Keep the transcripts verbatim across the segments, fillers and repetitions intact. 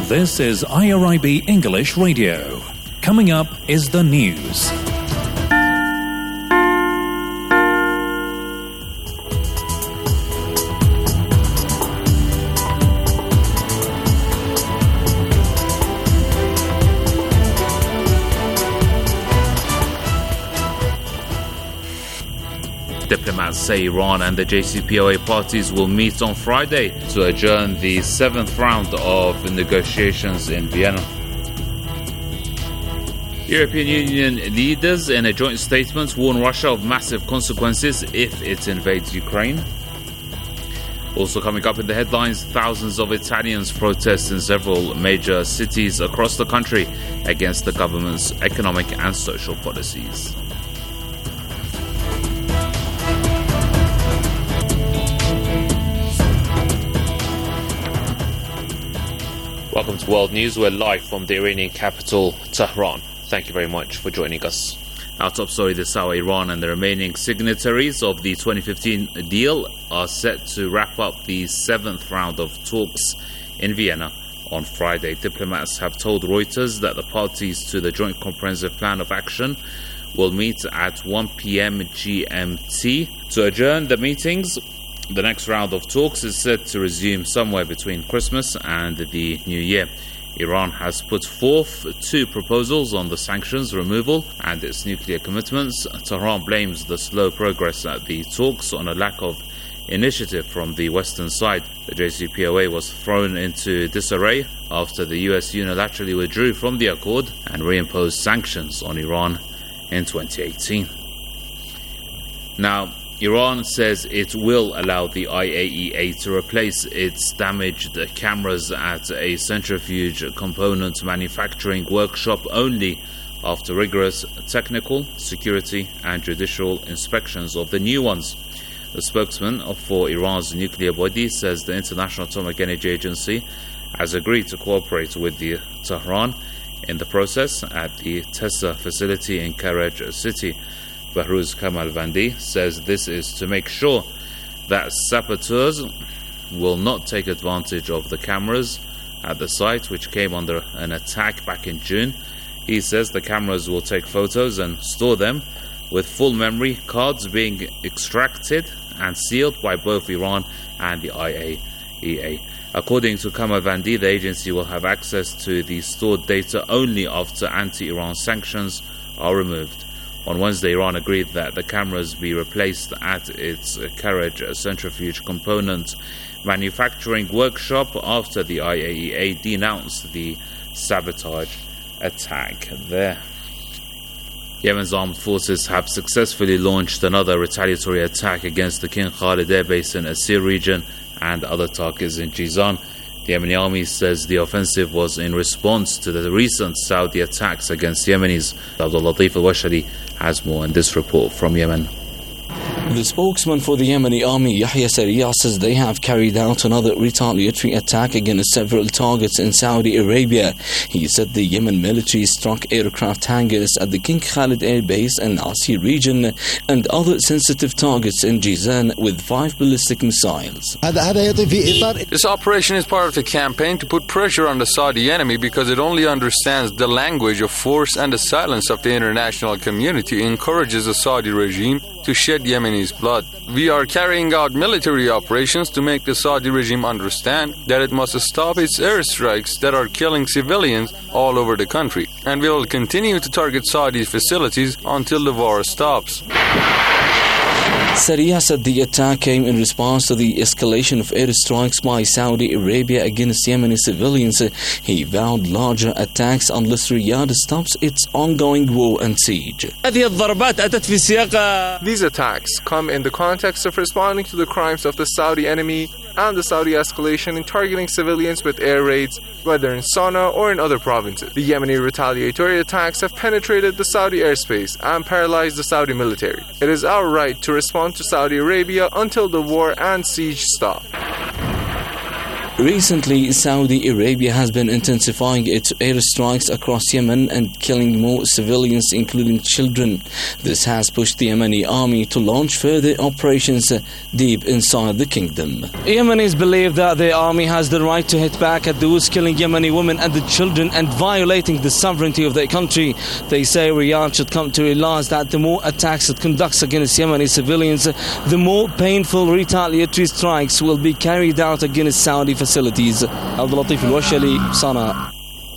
This is I R I B English Radio. Coming up is the news. Diplomats say Iran and the J C P O A parties will meet on Friday to adjourn the seventh round of negotiations in Vienna. European Union leaders in a joint statement warn Russia of massive consequences if it invades Ukraine. Also coming up in the headlines, thousands of Italians protest in several major cities across the country against the government's economic and social policies. Welcome to World News. We're live from the Iranian capital, Tehran. Thank you very much for joining us. Our top story this hour: Iran and the remaining signatories of the twenty fifteen deal are set to wrap up the seventh round of talks in Vienna on Friday. Diplomats have told Reuters that the parties to the Joint Comprehensive Plan of Action will meet at one p.m. G M T to adjourn the meetings. The next round of talks is set to resume somewhere between Christmas and the New Year. Iran has put forth two proposals on the sanctions removal and its nuclear commitments. Tehran blames the slow progress at the talks on a lack of initiative from the Western side. The J C P O A was thrown into disarray after the U S unilaterally withdrew from the accord and reimposed sanctions on Iran in twenty eighteen. Now, Iran says it will allow the I A E A to replace its damaged cameras at a centrifuge component manufacturing workshop only after rigorous technical, security and judicial inspections of the new ones. The spokesman for Iran's nuclear body says the International Atomic Energy Agency has agreed to cooperate with the Tehran in the process at the Tessa facility in Karaj city. Bahruz Kamalvandi says this is to make sure that saboteurs will not take advantage of the cameras at the site, which came under an attack back in June. He says the cameras will take photos and store them, with full memory cards being extracted and sealed by both Iran and the I A E A. According to Kamalvandi, the agency will have access to the stored data only after anti-Iran sanctions are removed. On Wednesday, Iran agreed that the cameras be replaced at its Karaj centrifuge component manufacturing workshop after the I A E A denounced the sabotage attack there. Yemen's armed forces have successfully launched another retaliatory attack against the King Khalid Air Base in Asir region and other targets in Jizan. The Yemeni army says the offensive was in response to the recent Saudi attacks against Yemenis. Abdul Latif al-Washari has more in this report from Yemen. The spokesman for the Yemeni army, Yahya Sariya, says they have carried out another retaliatory attack against several targets in Saudi Arabia. He said the Yemen military struck aircraft hangars at the King Khalid Air Base in Asir region and other sensitive targets in Jizan with five ballistic missiles. This operation is part of the campaign to put pressure on the Saudi enemy because it only understands the language of force, and the silence of the international community encourages the Saudi regime to shed Yemeni's blood. We are carrying out military operations to make the Saudi regime understand that it must stop its airstrikes that are killing civilians all over the country, and we will continue to target Saudi facilities until the war stops. Sariya said the attack came in response to the escalation of airstrikes by Saudi Arabia against Yemeni civilians. He vowed larger attacks unless Riyadh stops its ongoing war and siege. These attacks come in the context of responding to the crimes of the Saudi enemy and the Saudi escalation in targeting civilians with air raids, whether in Sana'a or in other provinces. The Yemeni retaliatory attacks have penetrated the Saudi airspace and paralyzed the Saudi military. It is our right to respond to Saudi Arabia until the war and siege stop. Recently, Saudi Arabia has been intensifying its airstrikes across Yemen and killing more civilians, including children. This has pushed the Yemeni army to launch further operations deep inside the kingdom. Yemenis believe that the army has the right to hit back at those killing Yemeni women and the children and violating the sovereignty of their country. They say Riyadh should come to realize that the more attacks it conducts against Yemeni civilians, the more painful retaliatory strikes will be carried out against Saudi facilities. Abdul Latif Al-Washali, Sana'a.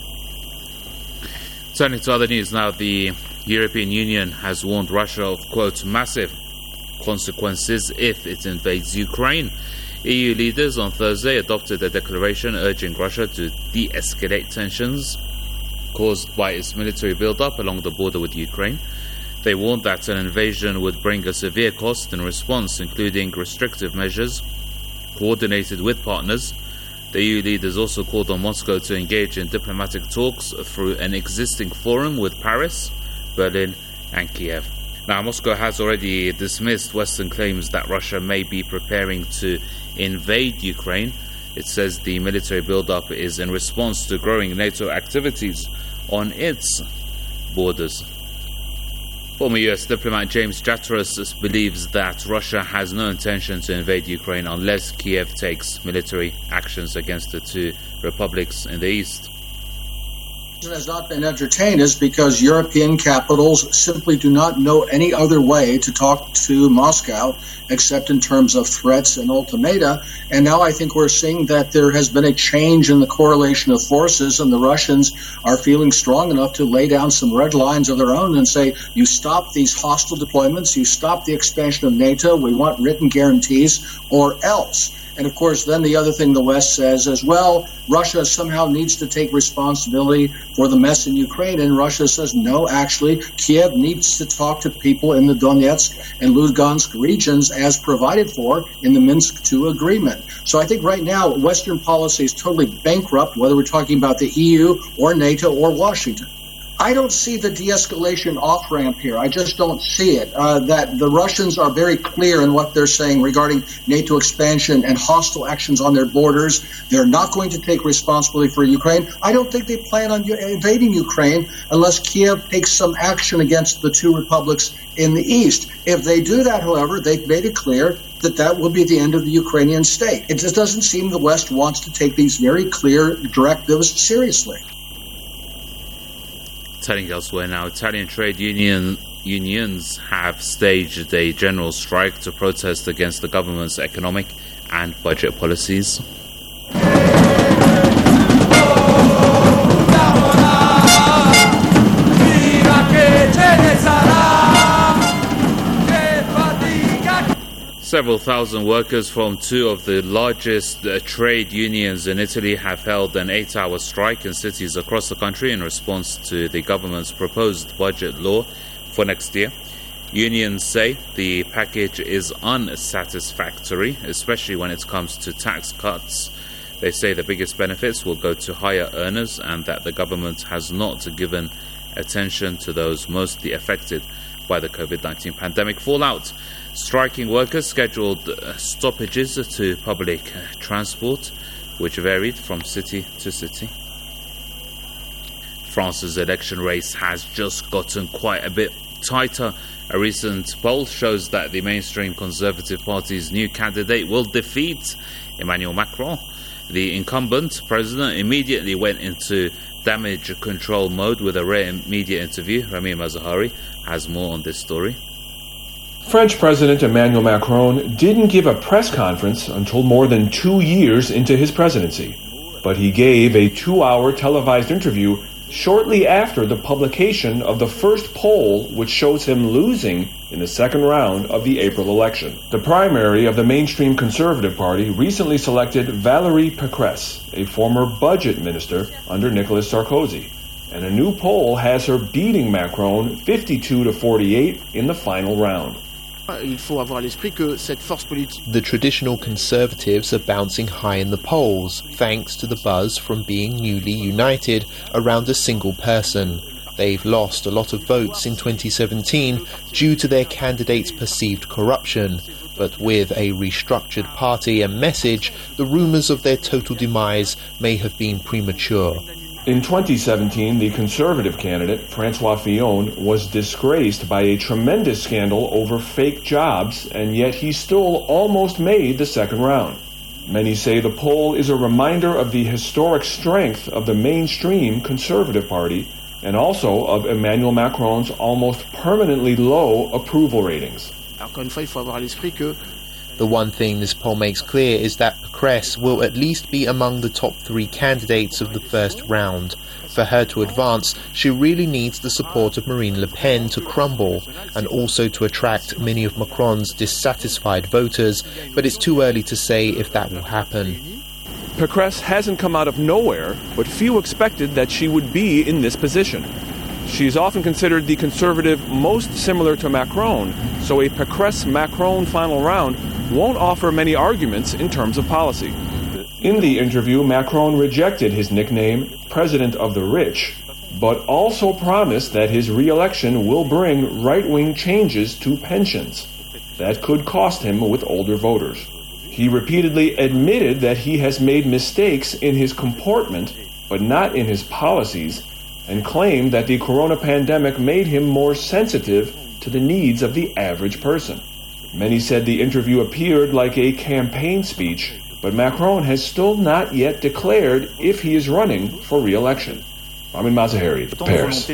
Turning to other news now, the European Union has warned Russia of, quote, massive consequences if it invades Ukraine. E U leaders on Thursday adopted a declaration urging Russia to de-escalate tensions caused by its military build-up along the border with Ukraine. They warned that an invasion would bring a severe cost in response, including restrictive measures coordinated with partners. The E U leaders also called on Moscow to engage in diplomatic talks through an existing forum with Paris, Berlin and Kiev. Now, Moscow has already dismissed Western claims that Russia may be preparing to invade Ukraine. It says the military build-up is in response to growing NATO activities on its borders. Former U S diplomat James Jatteras believes that Russia has no intention to invade Ukraine unless Kiev takes military actions against the two republics in the east. Has not been entertained is because European capitals simply do not know any other way to talk to Moscow except in terms of threats and ultimata. And now I think we're seeing that there has been a change in the correlation of forces, and the Russians are feeling strong enough to lay down some red lines of their own and say, you stop these hostile deployments, you stop the expansion of NATO, we want written guarantees, or else. And of course, then the other thing the West says as well, Russia somehow needs to take responsibility for the mess in Ukraine. And Russia says, no, actually, Kiev needs to talk to people in the Donetsk and Lugansk regions as provided for in the Minsk two agreement. So I think right now, Western policy is totally bankrupt, whether we're talking about the E U or NATO or Washington. I don't see the de-escalation off-ramp here. I just don't see it. Uh, that the Russians are very clear in what they're saying regarding NATO expansion and hostile actions on their borders. They're not going to take responsibility for Ukraine. I don't think they plan on invading Ukraine unless Kiev takes some action against the two republics in the east. If they do that, however, they've made it clear that that will be the end of the Ukrainian state. It just doesn't seem the West wants to take these very clear directives seriously. Turning elsewhere now, Italian trade union unions have staged a general strike to protest against the government's economic and budget policies. Several thousand workers from two of the largest uh, trade unions in Italy have held an eight-hour strike in cities across the country in response to the government's proposed budget law for next year. Unions say the package is unsatisfactory, especially when it comes to tax cuts. They say the biggest benefits will go to higher earners and that the government has not given attention to those mostly affected by the COVID nineteen pandemic fallout. Striking workers scheduled stoppages to public transport, which varied from city to city. France's election race has just gotten quite a bit tighter. A recent poll shows that the mainstream Conservative Party's new candidate will defeat Emmanuel Macron. The incumbent president immediately went into damage control mode with a rare media interview. Rami Mazahari has more on this story. French President Emmanuel Macron didn't give a press conference until more than two years into his presidency, but he gave a two-hour televised interview shortly after the publication of the first poll, which shows him losing in the second round of the April election. The primary of the mainstream Conservative Party recently selected Valérie Pécresse, a former budget minister under Nicolas Sarkozy, and a new poll has her beating Macron fifty-two to forty-eight in the final round. The traditional Conservatives are bouncing high in the polls, thanks to the buzz from being newly united around a single person. They've lost a lot of votes in twenty seventeen due to their candidate's perceived corruption, But with a restructured party and message, the rumours of their total demise may have been premature. In twenty seventeen, the Conservative candidate, Francois Fillon, was disgraced by a tremendous scandal over fake jobs, and yet he still almost made the second round. Many say the poll is a reminder of the historic strength of the mainstream Conservative Party and also of Emmanuel Macron's almost permanently low approval ratings. The one thing this poll makes clear is that Pécresse will at least be among the top three candidates of the first round. For her to advance, she really needs the support of Marine Le Pen to crumble, and also to attract many of Macron's dissatisfied voters, but it's too early to say if that will happen. Pécresse hasn't come out of nowhere, but few expected that she would be in this position. She is often considered the conservative most similar to Macron, so a Pécresse-Macron final round won't offer many arguments in terms of policy. In the interview, Macron rejected his nickname, President of the Rich, but also promised that his re-election will bring right-wing changes to pensions. That could cost him with older voters. He repeatedly admitted that he has made mistakes in his comportment, but not in his policies, and claimed that the corona pandemic made him more sensitive to the needs of the average person. Many said the interview appeared like a campaign speech, but Macron has still not yet declared if he is running for re-election. Ramin Mazaheri, Paris.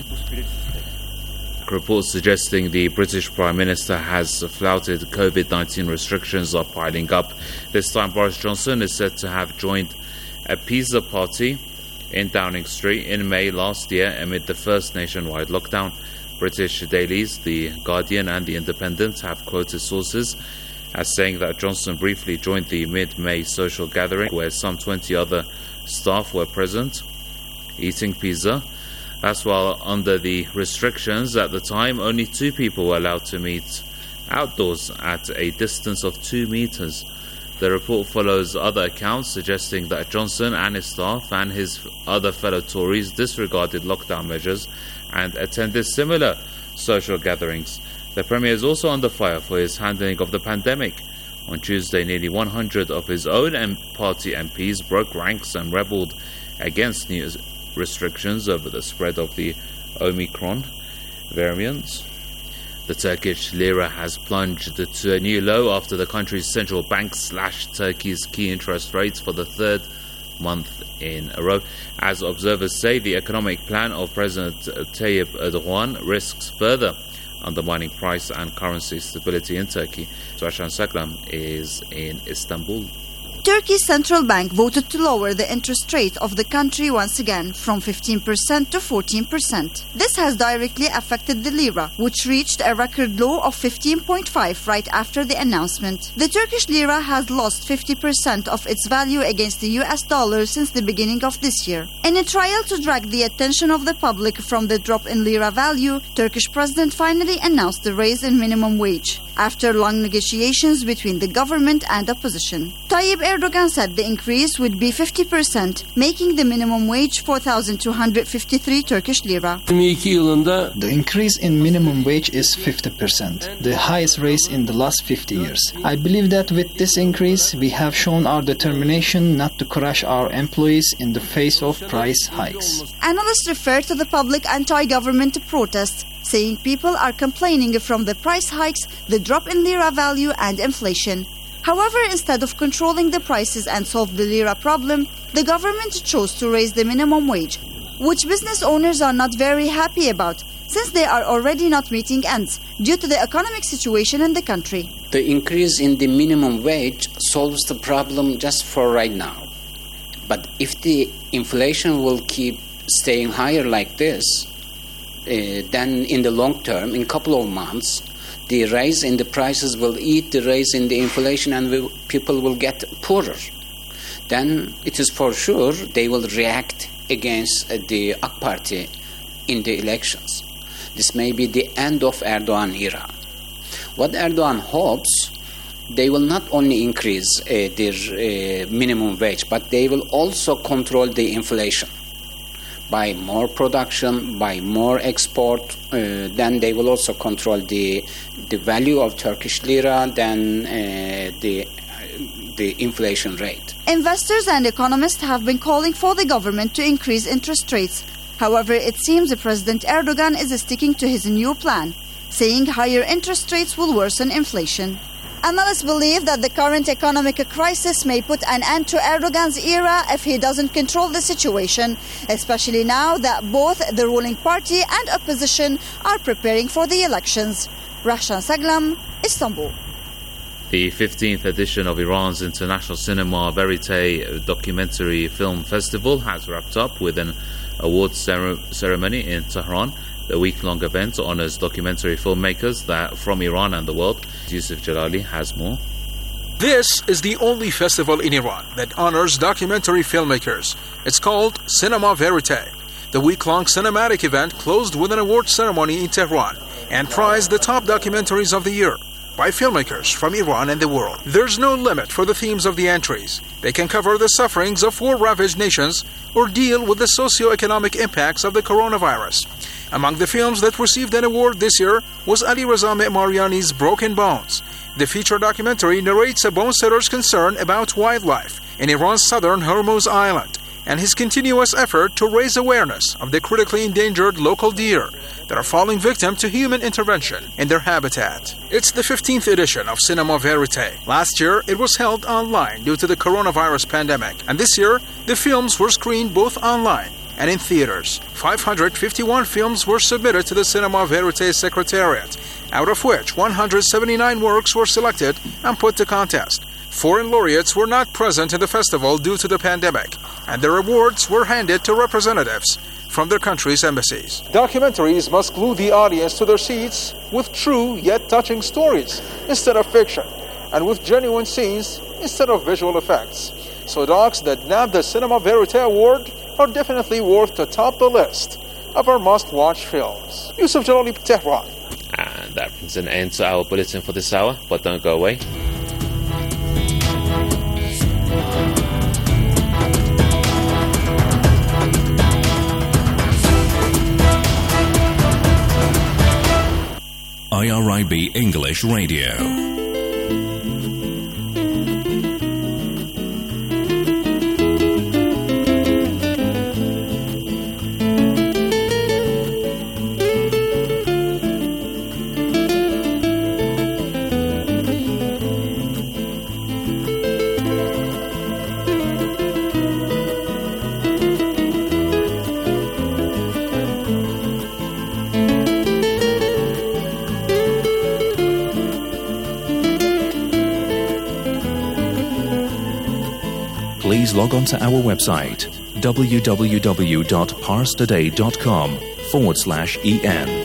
Reports suggesting the British Prime Minister has flouted COVID nineteen restrictions are piling up. This time Boris Johnson is said to have joined a pizza party in Downing Street in May last year amid the first nationwide lockdown. British dailies, The Guardian and The Independent, have quoted sources as saying that Johnson briefly joined the mid-May social gathering where some twenty other staff were present, eating pizza. That's while under the restrictions at the time, only two people were allowed to meet outdoors at a distance of two meters. The report follows other accounts suggesting that Johnson and his staff and his other fellow Tories disregarded lockdown measures and attended similar social gatherings. The Premier is also under fire for his handling of the pandemic. On Tuesday, nearly one hundred of his own party M Ps broke ranks and rebelled against new restrictions over the spread of the Omicron variant. The Turkish lira has plunged to a new low after the country's central bank slashed Turkey's key interest rates for the third month in a row. As observers say, the economic plan of President Tayyip Erdogan risks further undermining price and currency stability in Turkey. Suashan Saklam is in Istanbul. Turkey's central bank voted to lower the interest rate of the country once again from fifteen percent to fourteen percent. This has directly affected the lira, which reached a record low of fifteen point five right after the announcement. The Turkish lira has lost fifty percent of its value against the U S dollar since the beginning of this year. In a trial to drag the attention of the public from the drop in lira value, Turkish president finally announced the raise in minimum wage after long negotiations between the government and opposition. Tayyip Erdogan said the increase would be fifty percent, making the minimum wage four thousand two hundred fifty-three Turkish lira. The increase in minimum wage is fifty percent, the highest raise in the last fifty years. I believe that with this increase, we have shown our determination not to crush our employees in the face of price hikes. Analysts refer to the public anti-government protests, saying people are complaining from the price hikes, the drop in lira value and inflation. However, instead of controlling the prices and solve the lira problem, the government chose to raise the minimum wage, which business owners are not very happy about, since they are already not meeting ends due to the economic situation in the country. The increase in the minimum wage solves the problem just for right now. But if the inflation will keep staying higher like this, uh, then in the long term, in a couple of months, the rise in the prices will eat the rise in the inflation and we, people will get poorer. Then it is for sure they will react against uh, the A K Party in the elections. This may be the end of Erdogan era. What Erdogan hopes, they will not only increase uh, their uh, minimum wage, but they will also control the inflation. by more production, by more export, uh, then they will also control the the value of Turkish lira, then uh, the the inflation rate. Investors and economists have been calling for the government to increase interest rates. However, it seems President Erdogan is sticking to his new plan, saying higher interest rates will worsen inflation. Analysts believe that the current economic crisis may put an end to Erdogan's era if he doesn't control the situation, especially now that both the ruling party and opposition are preparing for the elections. Rahshan Saglam, Istanbul. The fifteenth edition of Iran's International Cinema Verite Documentary Film Festival has wrapped up with an awards cer- ceremony in Tehran. The week-long event honors documentary filmmakers that from Iran and the world. Yusuf Jalali has more. This is the only festival in Iran that honors documentary filmmakers. It's called Cinema Verite. The week-long cinematic event closed with an award ceremony in Tehran and prized the top documentaries of the year by filmmakers from Iran and the world. There's no limit for the themes of the entries. They can cover the sufferings of war-ravaged nations or deal with the socio-economic impacts of the coronavirus. Among the films that received an award this year was Ali Reza Me'mariani's Broken Bones. The feature documentary narrates a bone setter's concern about wildlife in Iran's southern Hormuz Island and his continuous effort to raise awareness of the critically endangered local deer that are falling victim to human intervention in their habitat. It's the fifteenth edition of Cinema Verite. Last year, it was held online due to the coronavirus pandemic, and this year, the films were screened both online and in theaters. five hundred fifty-one films were submitted to the Cinema Verite Secretariat, out of which one hundred seventy-nine works were selected and put to contest. Foreign laureates were not present in the festival due to the pandemic, and their awards were handed to representatives from their country's embassies. Documentaries must glue the audience to their seats with true yet touching stories instead of fiction, and with genuine scenes instead of visual effects. So docs that nabbed the Cinema Verite Award are definitely worth to top the list of our must-watch films. Yusuf Jalali, Tehran. And that brings an end to our bulletin for this hour, but don't go away. I R I B English Radio. Please log on to our website www.parstoday.com forward slash en.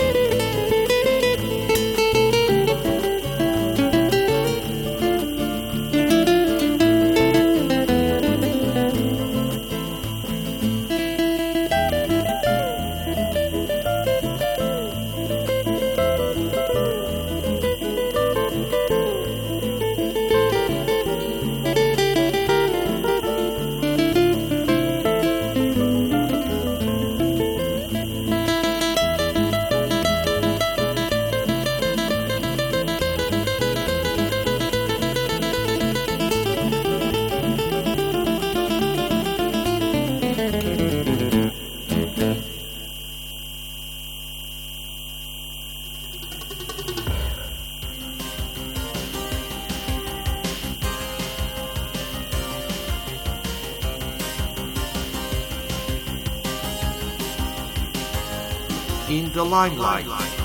In the limelight.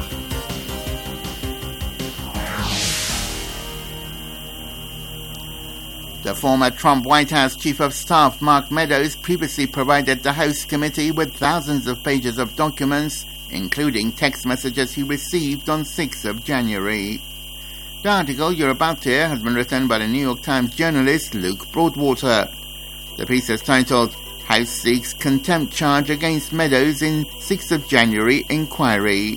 The former Trump White House Chief of Staff Mark Meadows previously provided the House Committee with thousands of pages of documents, including text messages he received on sixth of January. The article you're about to hear has been written by the New York Times journalist Luke Broadwater. The piece is titled House Seeks Contempt Charge Against Meadows in sixth of January Inquiry.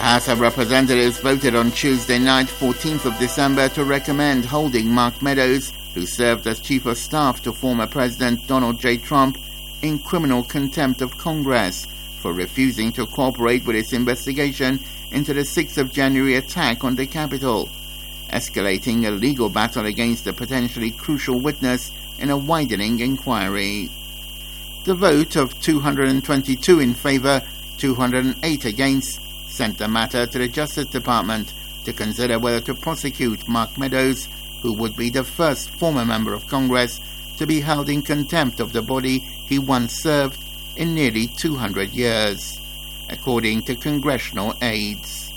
House of Representatives voted on Tuesday night, fourteenth of December, to recommend holding Mark Meadows, who served as Chief of Staff to former President Donald J. Trump, in criminal contempt of Congress for refusing to cooperate with its investigation into the sixth of January attack on the Capitol, escalating a legal battle against a potentially crucial witness in a widening inquiry. The vote of two hundred twenty-two in favor, two hundred eight against, sent the matter to the Justice Department to consider whether to prosecute Mark Meadows, who would be the first former member of Congress to be held in contempt of the body he once served in nearly two hundred years, according to congressional aides.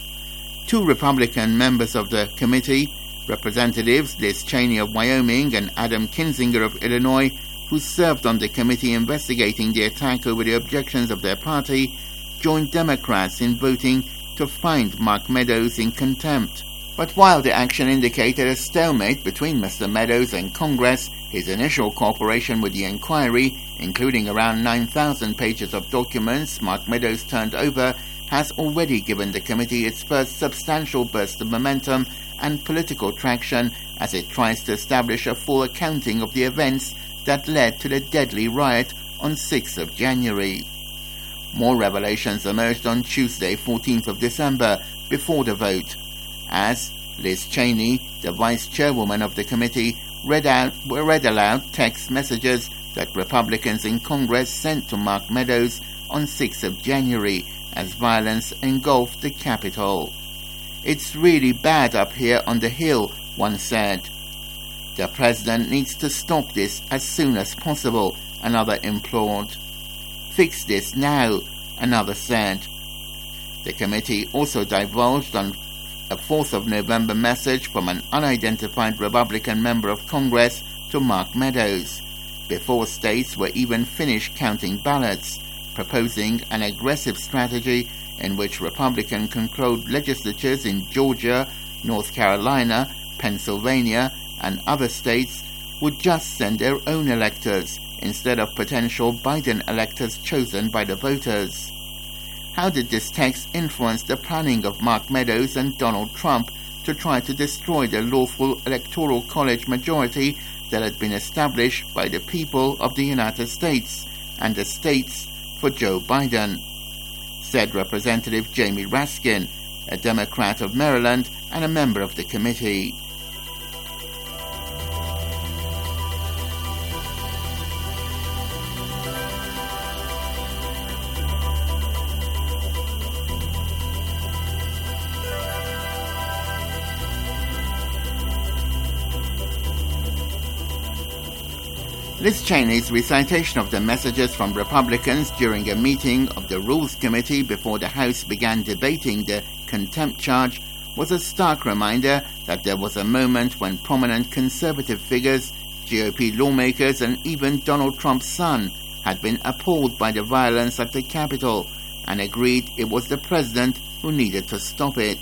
Two Republican members of the committee, Representatives Liz Cheney of Wyoming and Adam Kinzinger of Illinois, who served on the committee investigating the attack over the objections of their party, joined Democrats in voting to find Mark Meadows in contempt. But while the action indicated a stalemate between Mister Meadows and Congress, his initial cooperation with the inquiry, including around nine thousand pages of documents Mark Meadows turned over, has already given the committee its first substantial burst of momentum and political traction as it tries to establish a full accounting of the events that led to the deadly riot on sixth of January. More revelations emerged on Tuesday, fourteenth of December, before the vote, as Liz Cheney, the vice chairwoman of the committee, read out read aloud text messages that Republicans in Congress sent to Mark Meadows on sixth of January as violence engulfed the Capitol. "It's really bad up here on the Hill," one said. "The president needs to stop this as soon as possible," another implored. "Fix this now," another said. The committee also divulged on a fourth of November message from an unidentified Republican member of Congress to Mark Meadows, before states were even finished counting ballots, proposing an aggressive strategy in which Republican-controlled legislatures in Georgia, North Carolina, Pennsylvania, and other states would just send their own electors instead of potential Biden electors chosen by the voters. How did this text influence the planning of Mark Meadows and Donald Trump to try to destroy the lawful Electoral College majority that had been established by the people of the United States and the states for Joe Biden? Said Representative Jamie Raskin, a Democrat of Maryland and a member of the committee. Liz Cheney's recitation of the messages from Republicans during a meeting of the Rules Committee before the House began debating the contempt charge was a stark reminder that there was a moment when prominent conservative figures, G O P lawmakers, and even Donald Trump's son had been appalled by the violence at the Capitol and agreed it was the president who needed to stop it.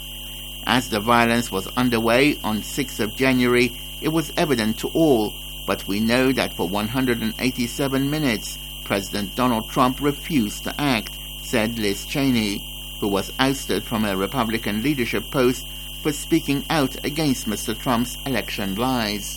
As the violence was underway on sixth of January, it was evident to all, but we know that for one hundred eighty-seven minutes, President Donald Trump refused to act, said Liz Cheney, who was ousted from her Republican leadership post for speaking out against Mister Trump's election lies.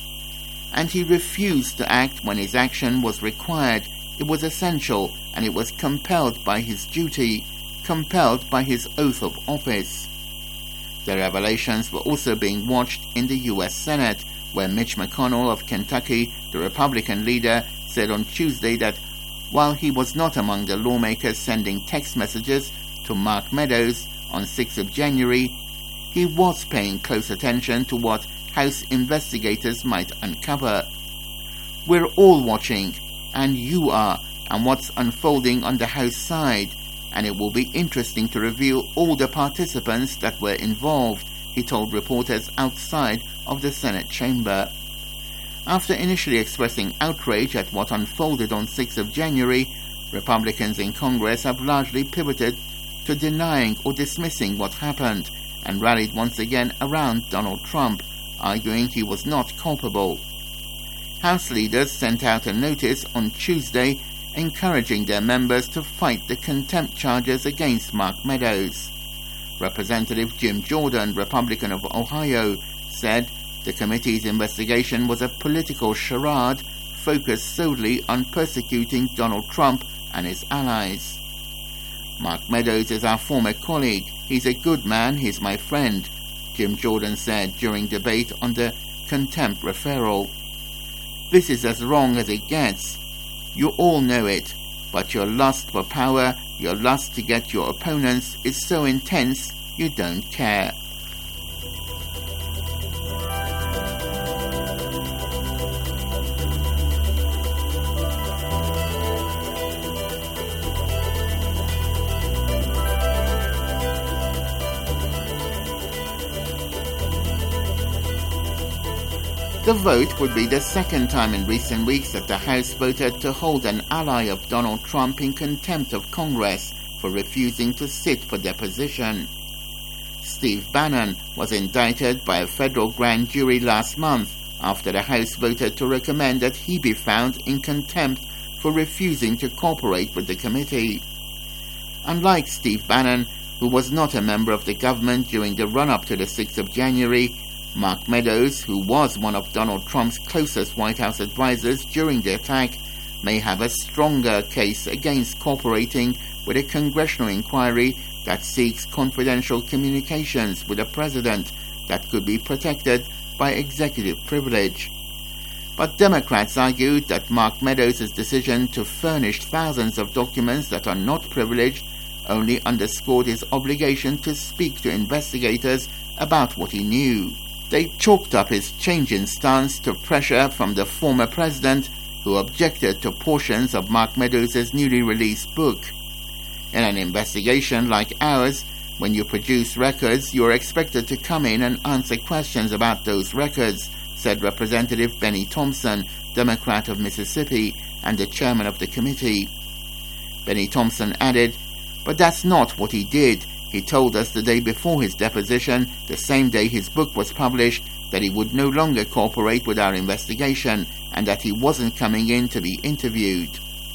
And he refused to act when his action was required. It was essential, and it was compelled by his duty, compelled by his oath of office. The revelations were also being watched in the U S Senate, where Mitch McConnell of Kentucky, the Republican leader, said on Tuesday that while he was not among the lawmakers sending text messages to Mark Meadows on sixth of January, he was paying close attention to what House investigators might uncover. "We're all watching, and you are, and what's unfolding on the House side, and it will be interesting to reveal all the participants that were involved," he told reporters outside of the Senate chamber. After initially expressing outrage at what unfolded on sixth of January, Republicans in Congress have largely pivoted to denying or dismissing what happened and rallied once again around Donald Trump, arguing he was not culpable. House leaders sent out a notice on Tuesday encouraging their members to fight the contempt charges against Mark Meadows. Representative Jim Jordan, Republican of Ohio, said the committee's investigation was a political charade focused solely on persecuting Donald Trump and his allies. Mark Meadows is our former colleague. He's a good man. He's my friend, Jim Jordan said during debate on the contempt referral. This is as wrong as it gets. You all know it, but your lust for power, your lust to get your opponents is so intense you don't care. The vote would be the second time in recent weeks that the House voted to hold an ally of Donald Trump in contempt of Congress for refusing to sit for deposition. Steve Bannon was indicted by a federal grand jury last month after the House voted to recommend that he be found in contempt for refusing to cooperate with the committee. Unlike Steve Bannon, who was not a member of the government during the run-up to the sixth of January, Mark Meadows, who was one of Donald Trump's closest White House advisors during the attack, may have a stronger case against cooperating with a congressional inquiry that seeks confidential communications with the president that could be protected by executive privilege. But Democrats argued that Mark Meadows' decision to furnish thousands of documents that are not privileged only underscored his obligation to speak to investigators about what he knew. They chalked up his change in stance to pressure from the former president, who objected to portions of Mark Meadows' newly released book. In an investigation like ours, when you produce records, you are expected to come in and answer questions about those records, said Representative Benny Thompson, Democrat of Mississippi, and the chairman of the committee. Benny Thompson added, "But that's not what he did. He told us the day before his deposition, the same day his book was published, that he would no longer cooperate with our investigation and that he wasn't coming in to be interviewed."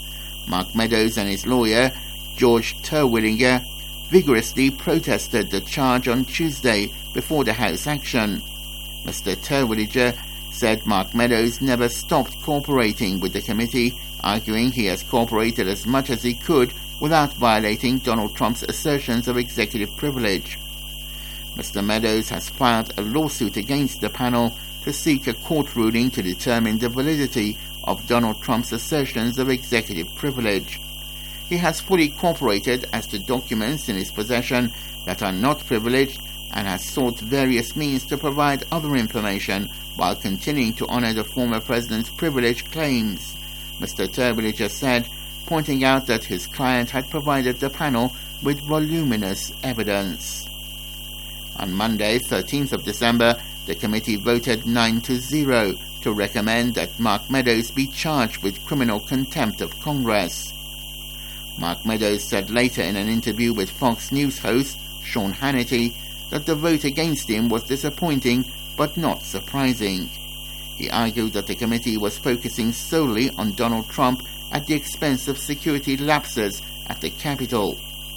Mark Meadows and his lawyer, George Terwilliger, vigorously protested the charge on Tuesday before the House action. Mister Terwilliger said Mark Meadows never stopped cooperating with the committee, arguing he has cooperated as much as he could without violating Donald Trump's assertions of executive privilege. Mister Meadows has filed a lawsuit against the panel to seek a court ruling to determine the validity of Donald Trump's assertions of executive privilege. He has fully cooperated as to documents in his possession that are not privileged and has sought various means to provide other information while continuing to honor the former president's privilege claims, Mister Terwilliger said, pointing out that his client had provided the panel with voluminous evidence. On Monday, thirteenth of December, the committee voted nine to zero to recommend that Mark Meadows be charged with criminal contempt of Congress. Mark Meadows said later in an interview with Fox News host Sean Hannity that the vote against him was disappointing but not surprising. He argued that the committee was focusing solely on Donald Trump at the expense of security lapses at the Capitol.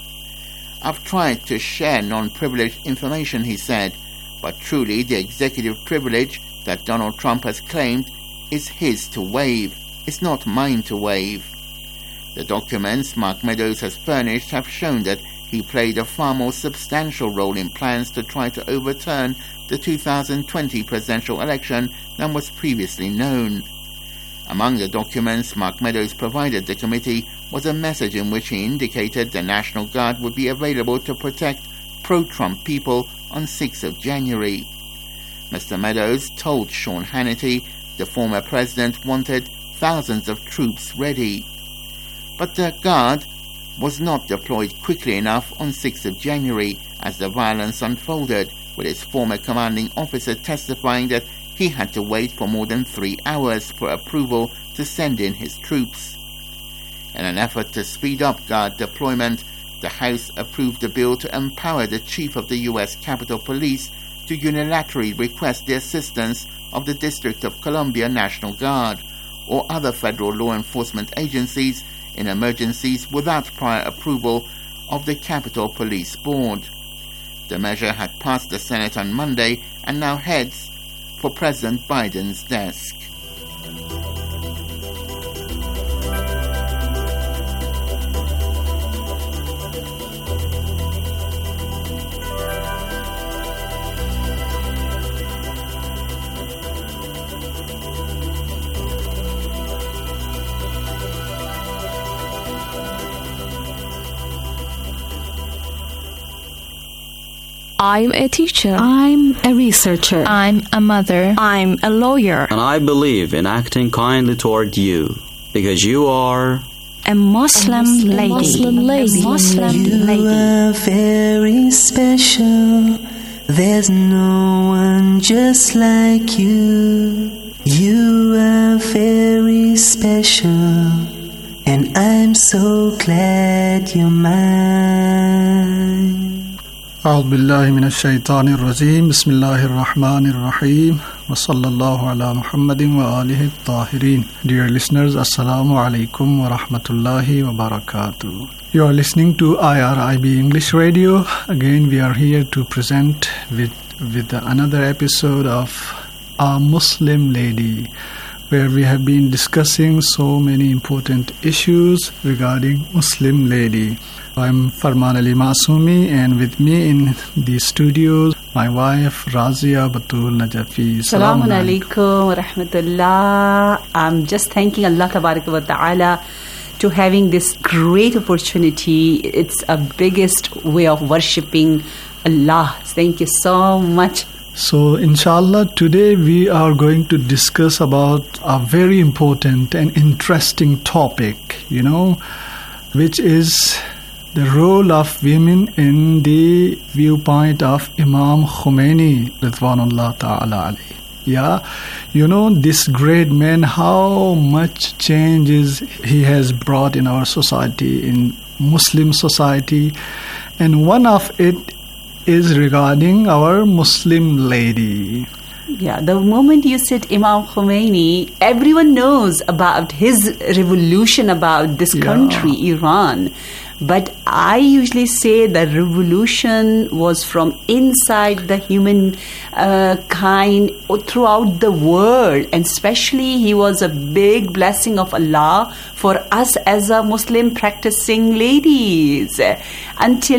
"I've tried to share non-privileged information," he said, "but truly the executive privilege that Donald Trump has claimed is his to waive. It's not mine to waive." The documents Mark Meadows has furnished have shown that he played a far more substantial role in plans to try to overturn the two thousand twenty presidential election than was previously known. Among the documents Mark Meadows provided the committee was a message in which he indicated the National Guard would be available to protect pro-Trump people on sixth of January. Mister Meadows told Sean Hannity the former president wanted thousands of troops ready. But the Guard was not deployed quickly enough on sixth of January as the violence unfolded, with his former commanding officer testifying that he had to wait for more than three hours for approval to send in his troops. In an effort to speed up Guard deployment, the House approved a bill to empower the chief of the U S Capitol Police to unilaterally request the assistance of the District of Columbia National Guard or other federal law enforcement agencies in emergencies without prior approval of the Capitol Police Board. The measure had passed the Senate on Monday and now heads for President Biden's desk. I'm a teacher. I'm a researcher. I'm a mother. I'm a lawyer. And I believe in acting kindly toward you, because you are a Muslim, a Muslim lady. Muslim lady. A Muslim you lady. are very special. There's no one just like you. You are very special, and I'm so glad you're mine. أعوذ بالله من الشيطان الرجيم بسم الله الرحمن الرحيم وصلى الله على محمد وآله الطاهرين. Dear listeners, Assalamu alaikum wa rahmatullahi wa barakatuh. You are listening to I R I B English Radio. Again, we are here to present with, with another episode of A Muslim Lady, where we have been discussing so many important issues regarding Muslim lady. I'm Farman Ali Masumi, and with me in the studios, my wife Razia Batul Najafi. Assalamu alaikum wa rahmatullah. I'm just thanking Allah Tabaraka wa Ta'ala to having this great opportunity. It's a biggest way of worshipping Allah. Thank you so much. So, inshallah, today we are going to discuss about a very important and interesting topic, you know, which is the role of women in the viewpoint of Imam Khomeini, Ridwanullah Ta'ala alayhi. Yeah, you know, this great man, how much changes he has brought in our society, in Muslim society, and one of it is regarding our Muslim lady. Yeah, the moment you said Imam Khomeini, everyone knows about his revolution about this Yeah. country, Iran. But I usually say the revolution was from inside the human uh, kind throughout the world. And especially he was a big blessing of Allah for us as a Muslim practicing ladies. Until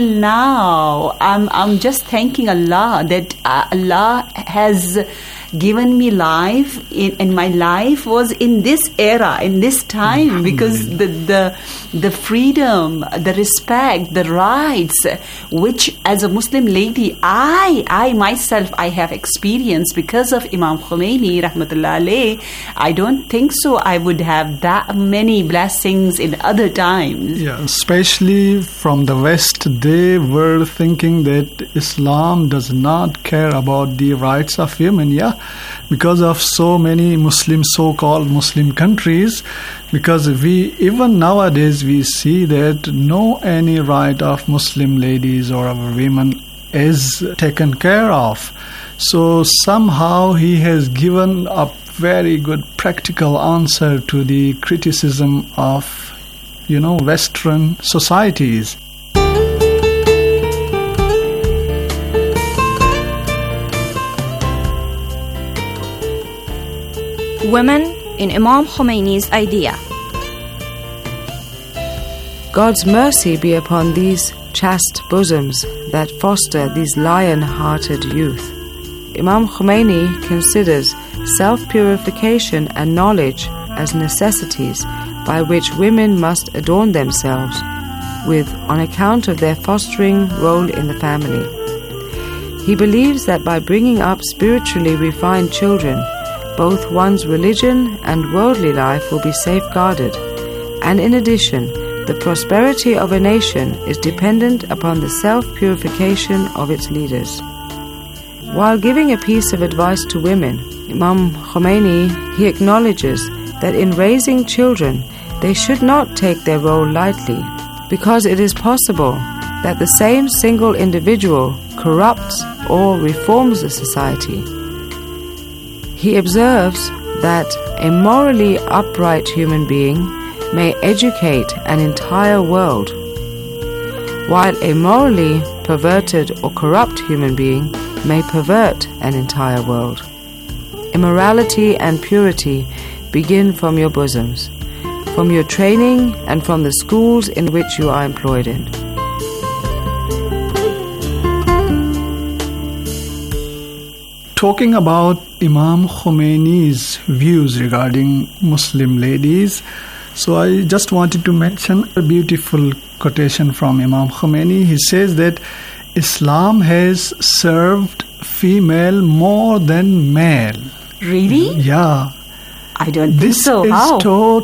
now, I'm, I'm just thanking Allah that uh, Allah has given me life, in, and my life was in this era, in this time, because the, the the freedom, the respect, the rights, which as a Muslim lady, I I myself I have experienced because of Imam Khomeini, rahmatullah alayh. I don't think so I would have that many blessings in other times. Yeah, especially from the West, they were thinking that Islam does not care about the rights of women, yeah, because of so many Muslim, so-called Muslim countries, because we, even nowadays, we see that no any right of Muslim ladies or our women is taken care of. So somehow he has given a very good practical answer to the criticism of, you know, Western societies. Women in Imam Khomeini's idea. God's mercy be upon these chaste bosoms that foster these lion-hearted youth. Imam Khomeini considers self-purification and knowledge as necessities by which women must adorn themselves with on account of their fostering role in the family. He believes that by bringing up spiritually refined children, both one's religion and worldly life will be safeguarded, and in addition, the prosperity of a nation is dependent upon the self-purification of its leaders. While giving a piece of advice to women, Imam Khomeini, he acknowledges that in raising children, they should not take their role lightly, because it is possible that the same single individual corrupts or reforms a society. He observes that a morally upright human being may educate an entire world, while a morally perverted or corrupt human being may pervert an entire world. Immorality and purity begin from your bosoms, from your training and from the schools in which you are employed in. Talking about Imam Khomeini's views regarding Muslim ladies, so I just wanted to mention a beautiful quotation from Imam Khomeini. He says that Islam has served female more than male. Really? Yeah. I don't think this so. This is How?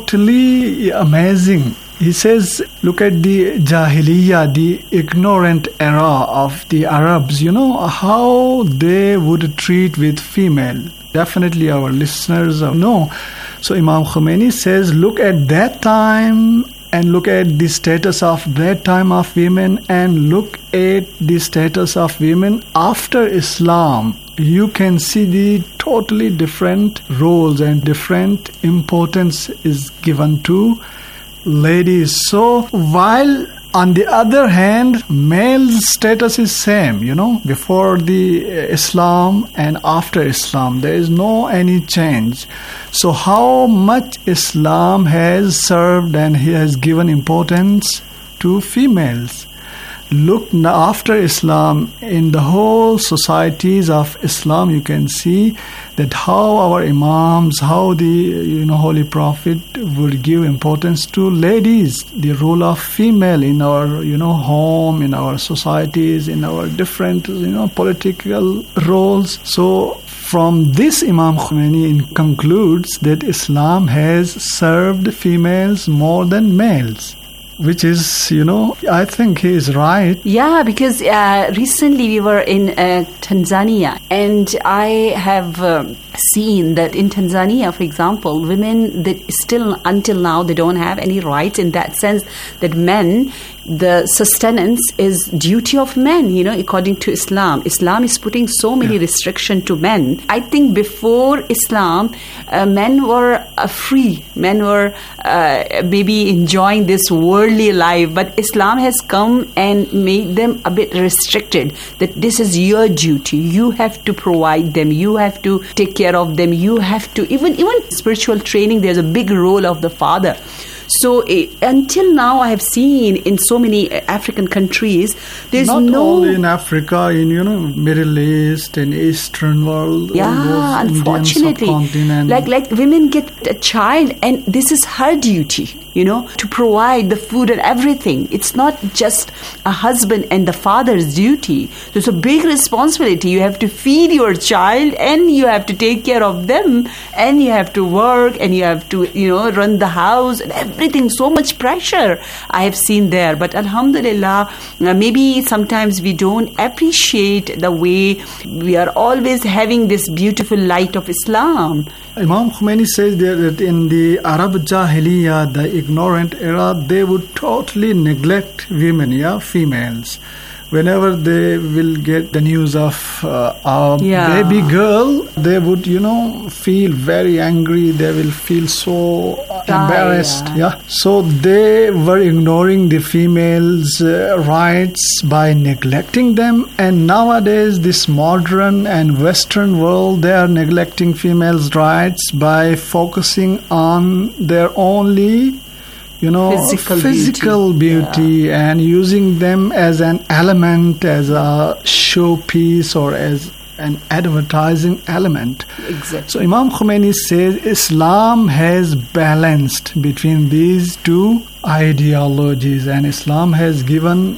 totally amazing. He says, look at the Jahiliyyah, the ignorant era of the Arabs, you know, how they would treat with female. Definitely our listeners know. So Imam Khomeini says, look at that time and look at the status of that time of women and look at the status of women after Islam. You can see the totally different roles and different importance is given to ladies. So while on the other hand, male status is same, you know, before the Islam and after Islam, there is no any change. So how much Islam has served and he has given importance to females? Look now, after Islam, in the whole societies of Islam, you can see that how our imams, how the you know Holy Prophet would give importance to ladies, the role of female in our you know home, in our societies, in our different you know political roles. So from this, Imam Khomeini concludes that Islam has served females more than males. Which is, you know, I think he is right. Yeah, because uh, recently we were in uh, Tanzania, and I have um, seen that in Tanzania, for example, women that still until now they don't have any rights in that sense that men, the sustenance is duty of men, you know, according to Islam. Islam is putting so many yeah. restrictions to men. I think before Islam, uh, men were uh, free. Men were uh, maybe enjoying this worldly life, but Islam has come and made them a bit restricted, that this is your duty. You have to provide them. You have to take care of them. You have to, even, even spiritual training, there's a big role of the father. So uh, until now, I have seen in so many African countries, there's not no... only in Africa, in you know Middle East and Eastern world. Yeah, unfortunately, like like women get a child, and this is her duty. You know, to provide the food and everything. It's not just a husband and the father's duty. There's a big responsibility. You have to feed your child, and you have to take care of them, and you have to work, and you have to, you know, run the house and everything. So much pressure I have seen there. But alhamdulillah, maybe sometimes we don't appreciate the way we are always having this beautiful light of Islam. Imam Khomeini says there that in the Arab Jahiliyyah, the ignorant era, they would totally neglect women, yeah, females. Whenever they will get the news of uh, a yeah. baby girl, they would, you know, feel very angry. They will feel so embarrassed. Ah, yeah. yeah. So they were ignoring the females' uh, rights by neglecting them. And nowadays, this modern and Western world, they are neglecting females' rights by focusing on their only you know, physical, physical beauty, beauty yeah. and using them as an element, as a showpiece or as an advertising element. Exactly. So Imam Khomeini says Islam has balanced between these two ideologies, and Islam has given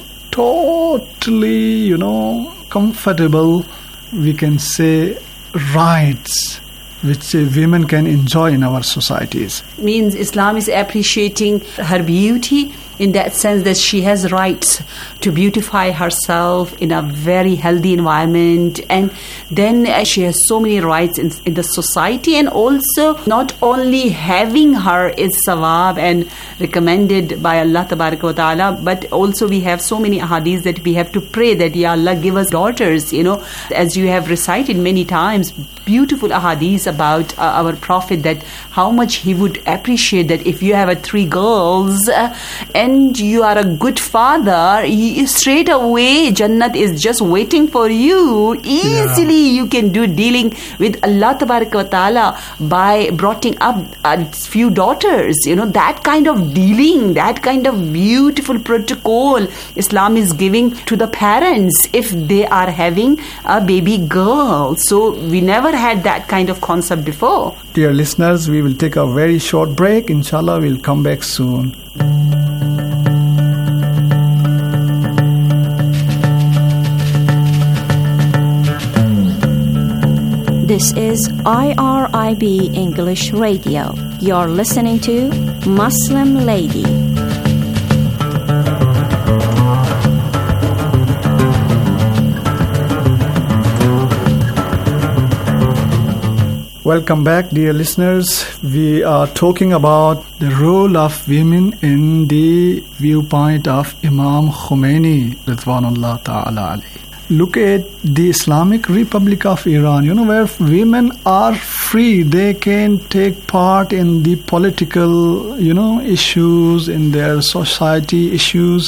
totally, you know, comfortable, we can say, rights which uh, women can enjoy in our societies. Means Islam is appreciating her beauty in that sense that she has rights to beautify herself in a very healthy environment, and then uh, she has so many rights in, in the society, and also not only having her is sawab and recommended by Allah Tabaraka wa Ta'ala, but also we have so many ahadith that we have to pray that Ya Allah give us daughters, you know, as you have recited many times, beautiful ahadith about uh, our Prophet, that how much he would appreciate that if you have a three girls uh, and you are a good father, he, straight away Jannat is just waiting for you. Easily yeah. you can do dealing with Allah Tabaraka wa Ta'ala by bringing up a few daughters, you know, that kind of dealing, that kind of beautiful protocol Islam is giving to the parents if they are having a baby girl. So we never had that kind of concept before. Dear listeners, we will take a very short break. Inshallah, we'll come back soon. This is I R I B English Radio. You're listening to Muslim Lady. Welcome back, dear listeners. We are talking about the role of women in the viewpoint of Imam Khomeini, Ridwanullah Ta'ala alayhi. Look at the Islamic Republic of Iran, you know, where women are free. They can take part in the political, you know, issues, in their society issues.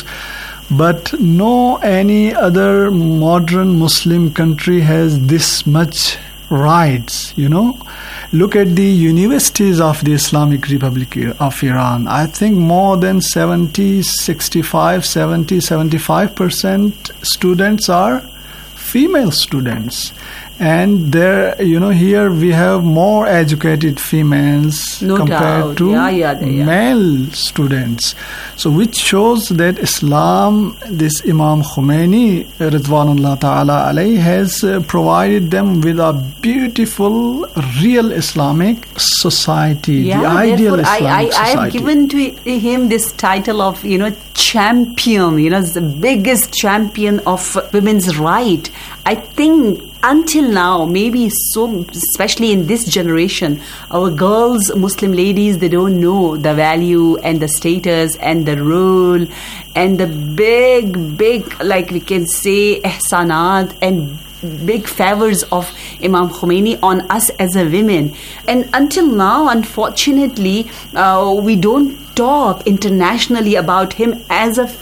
But no any other modern Muslim country has this much rights, you know. Look at the universities of the Islamic Republic of Iran. I think more than seventy, sixty-five, seventy, seventy-five percent students are female students. And there, you know, here we have more educated females no compared doubt. to yeah, yeah, yeah. male students. So which shows that Islam, this Imam Khomeini, Ridwanullah Ta'ala alayhi, has uh, provided them with a beautiful, real Islamic society, yeah, the ideal Islamic I, I, society. I have given to him this title of, you know, champion, you know, the biggest champion of women's right. I think until now, maybe so, especially in this generation, our girls, Muslim ladies, they don't know the value and the status and the role and the big, big, like we can say, ihsanat and big favors of Imam Khomeini on us as a women. And until now, unfortunately, uh, we don't talk internationally about him as a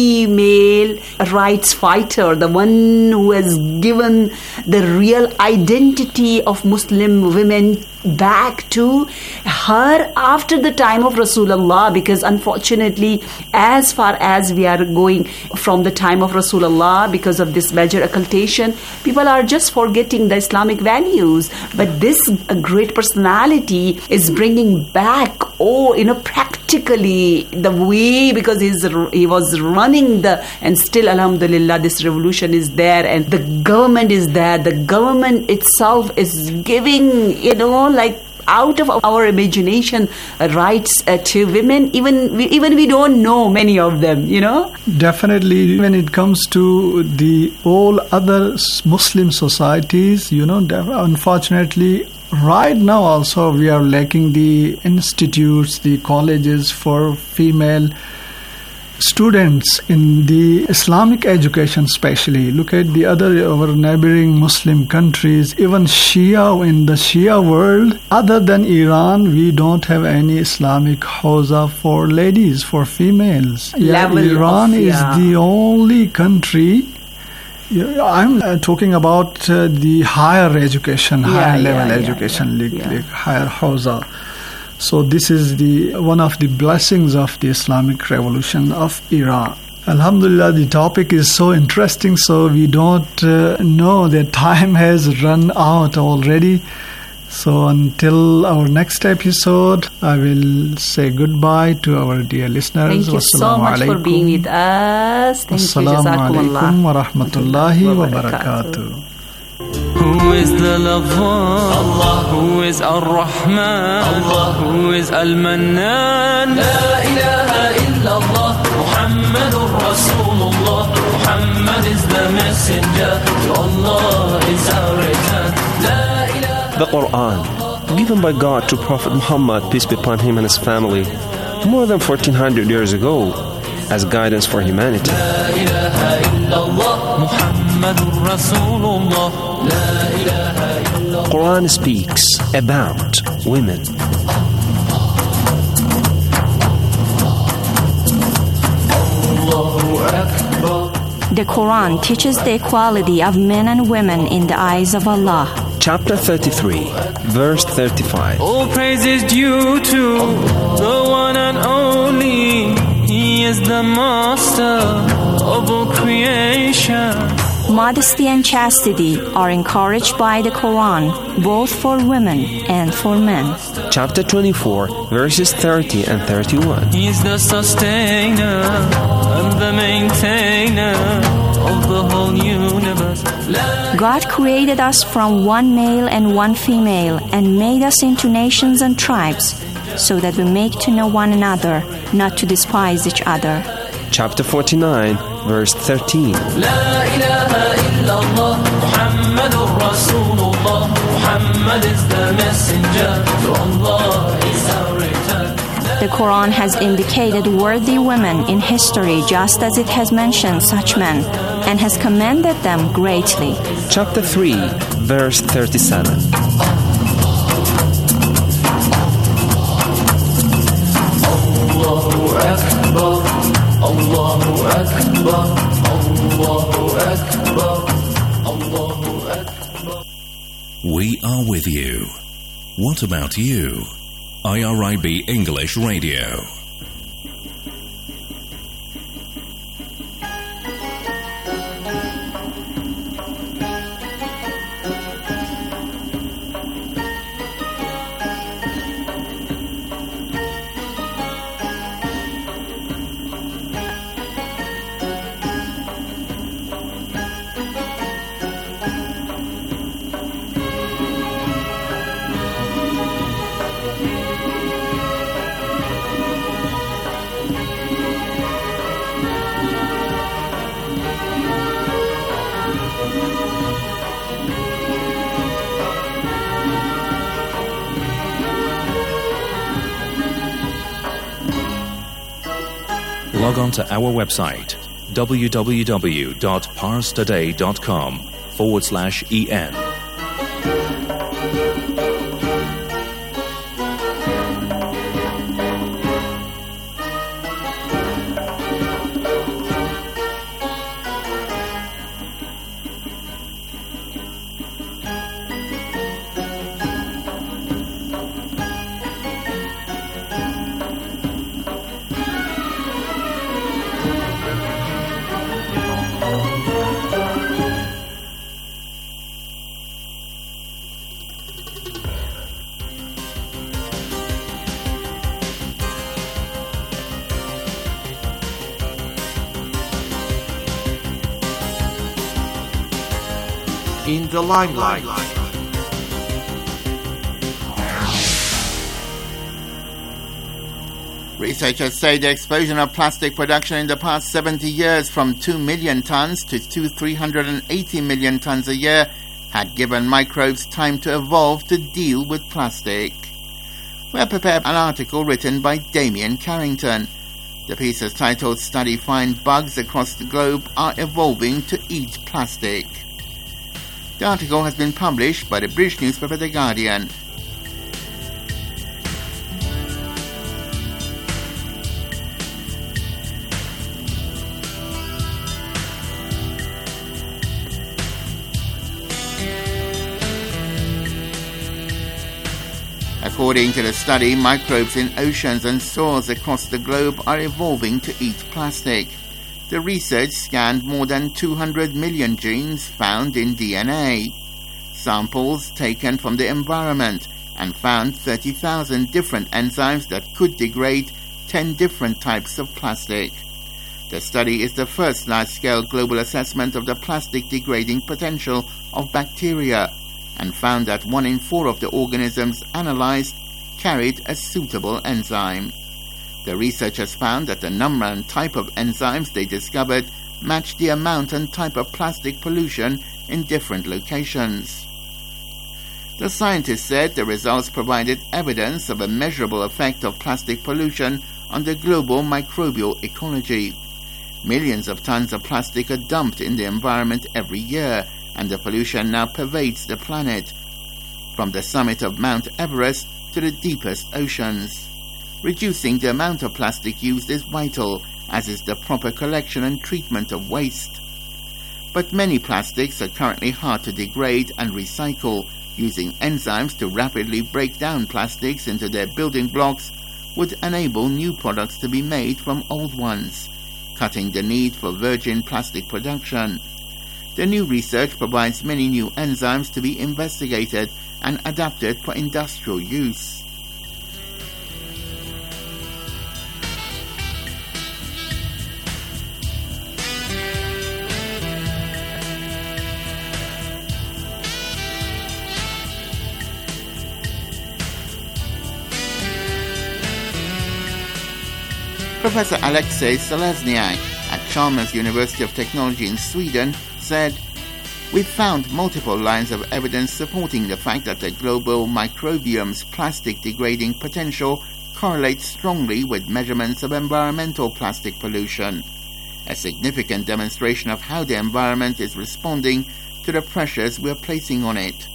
female rights fighter, the one who has given the real identity of Muslim women back to her after the time of Rasulullah, because unfortunately, as far as we are going from the time of Rasulullah, because of this major occultation, people are just forgetting the Islamic values. But this great personality is bringing back, oh, you know, practically the way, because he's, he was running the, and still, alhamdulillah, this revolution is there, and the government is there. The government itself is giving, you know, like out of our imagination uh, rights uh, to women, even we, even we don't know many of them, you know. Definitely, when it comes to the all other Muslim societies, you know, unfortunately, right now also we are lacking the institutes, the colleges for female students in the Islamic education especially. Look at the other, our neighboring Muslim countries, even Shia, in the Shia world, other than Iran, we don't have any Islamic hawza for ladies, for females. Yeah, Iran of, yeah. is the only country. I'm uh, talking about uh, the higher education, yeah, higher yeah, level yeah, education, yeah, like, yeah. like higher hawza. So this is the one of the blessings of the Islamic Revolution of Iran. Alhamdulillah, the topic is so interesting, so we don't uh, know that time has run out already. So until our next episode, I will say goodbye to our dear listeners. Thank you so much alaikum. for being with us. Thank Assalamu you. Assalamu alaikum wa rahmatullahi wa barakatuh. Who is the lover? Allah. Who is Ar-Rahman? Allah. Who is Al-Mannan? La ilaha illallah. Muhammadur Rasulullah. Muhammad is the messenger. To Allah is our return. La ilaha. The Quran, given by God to Prophet Muhammad, peace be upon him and his family, more than fourteen hundred years ago, as guidance for humanity. La ilaha illallah. Muhammadur Rasulullah. La ilaha illallah. Quran speaks about women. The Quran teaches the equality of men and women in the eyes of Allah. Chapter thirty-three, verse thirty-five. All praise is due to the one and only. He is the master of all creation. Modesty and chastity are encouraged by the Quran, both for women and for men. Chapter twenty-four, verses thirty and thirty-one. He is the sustainer and the maintainer of the whole universe. God created us from one male and one female and made us into nations and tribes, so that we make to know one another, not to despise each other. Chapter forty-nine, verse thirteen. La ilaha illallah. Muhammadur Rasulullah. Muhammad is the messenger. To Allah is our return. The Quran has indicated worthy women in history just as it has mentioned such men, and has commended them greatly. Chapter three, verse thirty-seven. Allahu Akbar, Allahu Akbar, Allahu Akbar, Allahu Akbar. We are with you. What about you? I R I B English Radio. Log on to our website www.parstoday.com forward slash en. In the limelight. Researchers say the explosion of plastic production in the past seventy years from two million tons to two hundred three hundred eighty million tons a year had given microbes time to evolve to deal with plastic. We have prepared an article written by Damien Carrington. The piece is titled Study Find Bugs Across the Globe Are Evolving to Eat Plastic. The article has been published by the British newspaper The Guardian. According to the study, microbes in oceans and soils across the globe are evolving to eat plastic. The research scanned more than two hundred million genes found in D N A. Samples taken from the environment and found thirty thousand different enzymes that could degrade ten different types of plastic. The study is the first large-scale global assessment of the plastic degrading potential of bacteria, and found that one in four of the organisms analyzed carried a suitable enzyme. The researchers found that the number and type of enzymes they discovered matched the amount and type of plastic pollution in different locations. The scientists said the results provided evidence of a measurable effect of plastic pollution on the global microbial ecology. Millions of tons of plastic are dumped in the environment every year, and the pollution now pervades the planet, from the summit of Mount Everest to the deepest oceans. Reducing the amount of plastic used is vital, as is the proper collection and treatment of waste. But many plastics are currently hard to degrade and recycle. Using enzymes to rapidly break down plastics into their building blocks would enable new products to be made from old ones, cutting the need for virgin plastic production. The new research provides many new enzymes to be investigated and adapted for industrial use. Professor Alexej Selezniak at Chalmers University of Technology in Sweden said, "We've found multiple lines of evidence supporting the fact that the global microbiom's plastic degrading potential correlates strongly with measurements of environmental plastic pollution, a significant demonstration of how the environment is responding to the pressures we're placing on it."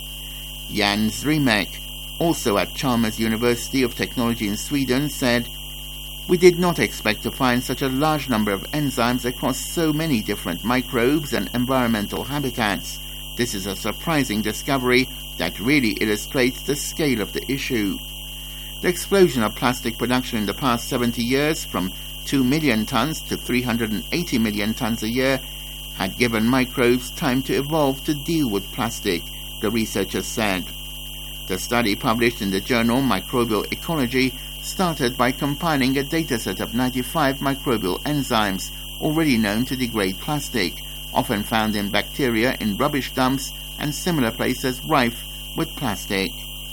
Jan Zrimek, also at Chalmers University of Technology in Sweden, said, "We did not expect to find such a large number of enzymes across so many different microbes and environmental habitats. This is a surprising discovery that really illustrates the scale of the issue." The explosion of plastic production in the past seventy years, from two million tons to three hundred eighty million tons a year, had given microbes time to evolve to deal with plastic, the researchers said. The study, published in the journal Microbial Ecology, started by compiling a dataset of ninety-five microbial enzymes already known to degrade plastic, often found in bacteria in rubbish dumps and similar places rife with plastic.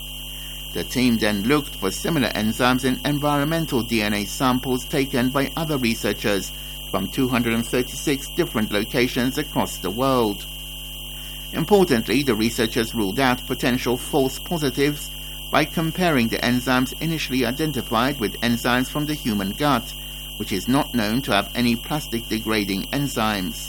The team then looked for similar enzymes in environmental D N A samples taken by other researchers from two hundred thirty-six different locations across the world. Importantly, the researchers ruled out potential false positives by comparing the enzymes initially identified with enzymes from the human gut, which is not known to have any plastic-degrading enzymes.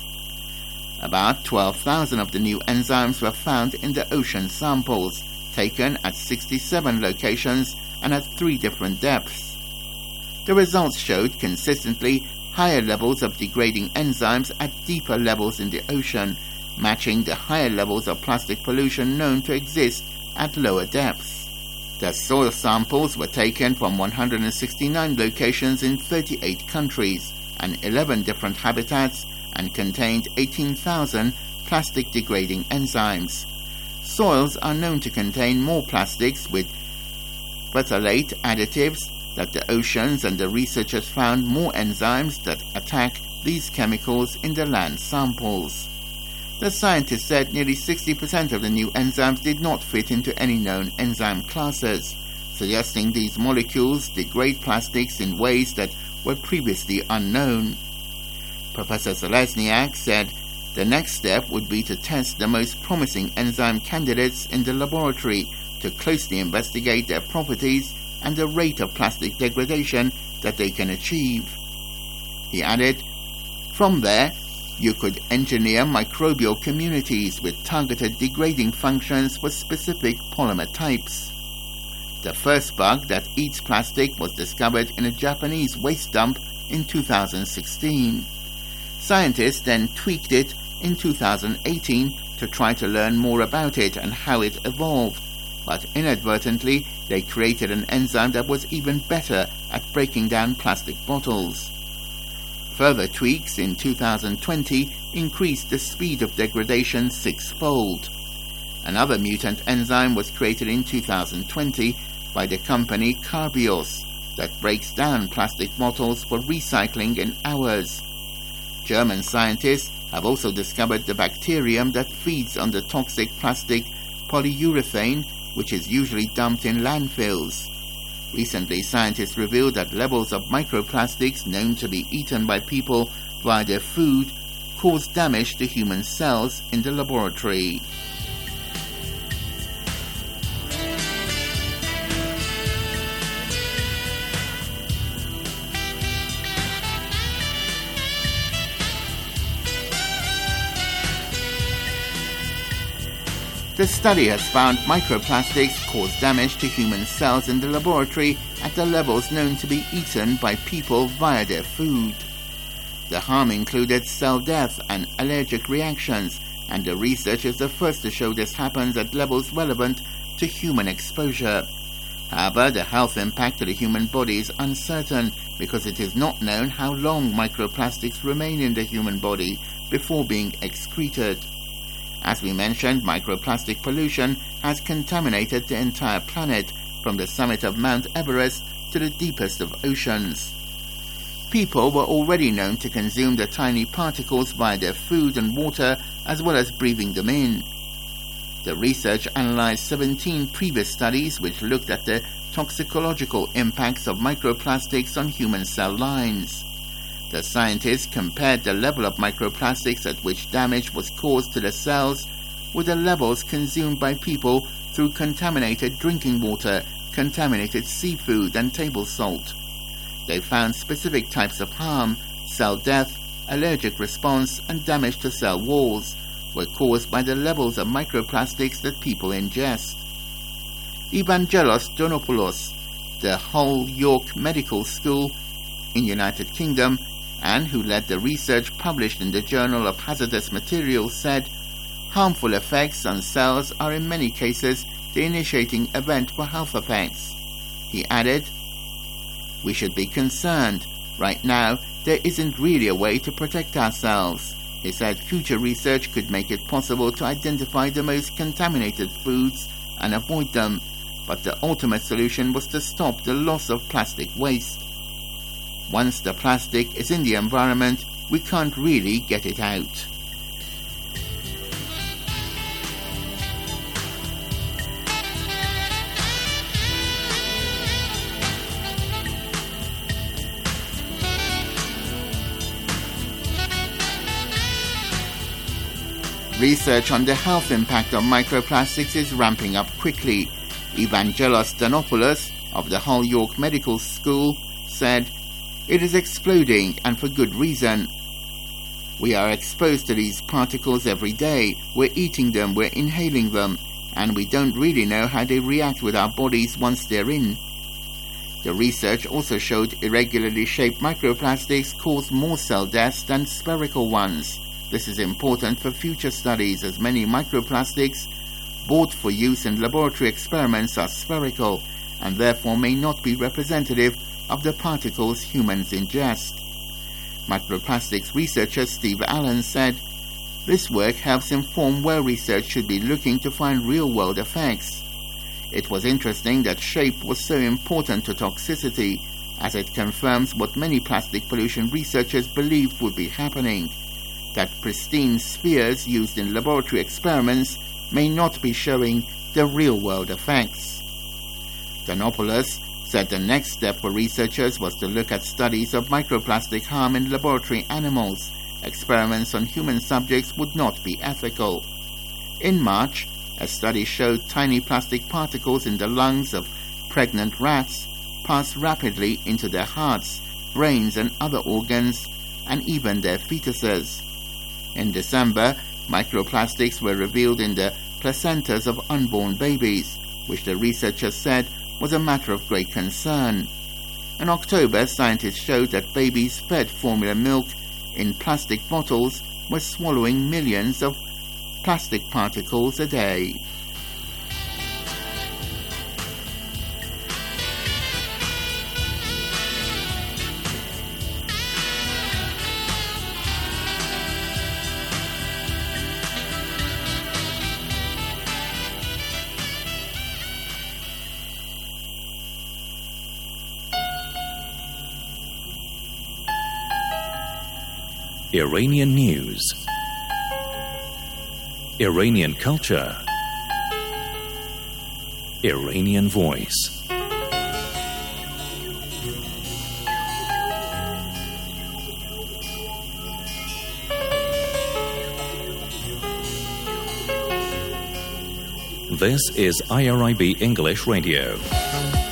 About twelve thousand of the new enzymes were found in the ocean samples, taken at sixty-seven locations and at three different depths. The results showed consistently higher levels of degrading enzymes at deeper levels in the ocean, matching the higher levels of plastic pollution known to exist at lower depths. The soil samples were taken from one hundred sixty-nine locations in thirty-eight countries and eleven different habitats and contained eighteen thousand plastic-degrading enzymes. Soils are known to contain more plastics with phthalate additives than the oceans, and the researchers found more enzymes that attack these chemicals in the land samples. The scientists said nearly sixty percent of the new enzymes did not fit into any known enzyme classes, suggesting these molecules degrade plastics in ways that were previously unknown. Professor Selezniak said the next step would be to test the most promising enzyme candidates in the laboratory to closely investigate their properties and the rate of plastic degradation that they can achieve. He added, "From there, you could engineer microbial communities with targeted degrading functions for specific polymer types." The first bug that eats plastic was discovered in a Japanese waste dump in two thousand sixteen. Scientists then tweaked it in two thousand eighteen to try to learn more about it and how it evolved, but inadvertently they created an enzyme that was even better at breaking down plastic bottles. Further tweaks in two thousand twenty increased the speed of degradation sixfold. Another mutant enzyme was created in two thousand twenty by the company Carbios that breaks down plastic bottles for recycling in hours. German scientists have also discovered the bacterium that feeds on the toxic plastic polyurethane, which is usually dumped in landfills. Recently, scientists revealed that levels of microplastics known to be eaten by people via their food cause damage to human cells in the laboratory. The study has found microplastics cause damage to human cells in the laboratory at the levels known to be eaten by people via their food. The harm included cell death and allergic reactions, and the research is the first to show this happens at levels relevant to human exposure. However, the health impact to the human body is uncertain because it is not known how long microplastics remain in the human body before being excreted. As we mentioned, microplastic pollution has contaminated the entire planet, from the summit of Mount Everest to the deepest of oceans. People were already known to consume the tiny particles via their food and water, as well as breathing them in. The research analyzed seventeen previous studies which looked at the toxicological impacts of microplastics on human cell lines. The scientists compared the level of microplastics at which damage was caused to the cells with the levels consumed by people through contaminated drinking water, contaminated seafood, and table salt. They found specific types of harm, cell death, allergic response, and damage to cell walls were caused by the levels of microplastics that people ingest. Evangelos Donopoulos, the Hull York Medical School in United Kingdom, and who led the research published in the Journal of Hazardous Materials, said, "Harmful effects on cells are in many cases the initiating event for health effects." He added, "We should be concerned. Right now, there isn't really a way to protect ourselves." He said future research could make it possible to identify the most contaminated foods and avoid them, but the ultimate solution was to stop the loss of plastic waste. Once the plastic is in the environment, we can't really get it out. Research on the health impact of microplastics is ramping up quickly. Evangelos Donopoulos of the Hull York Medical School said, "It is exploding, and for good reason. We are exposed to these particles every day. We're eating them, we're inhaling them, and we don't really know how they react with our bodies once they're in." The research also showed irregularly shaped microplastics cause more cell deaths than spherical ones. This is important for future studies, as many microplastics bought for use in laboratory experiments are spherical and therefore may not be representative of the particles humans ingest. Microplastics researcher Steve Allen said, "This work helps inform where research should be looking to find real-world effects. It was interesting that shape was so important to toxicity, as it confirms what many plastic pollution researchers believed would be happening, that pristine spheres used in laboratory experiments may not be showing the real-world effects." Donopoulos said the next step for researchers was to look at studies of microplastic harm in laboratory animals. Experiments on human subjects would not be ethical. In March, a study showed tiny plastic particles in the lungs of pregnant rats pass rapidly into their hearts, brains, and other organs, and even their fetuses. In December, microplastics were revealed in the placentas of unborn babies, which the researchers said was a matter of great concern. In October, scientists showed that babies fed formula milk in plastic bottles were swallowing millions of plastic particles a day. Iranian news, Iranian culture, Iranian voice. This is I R I B English Radio.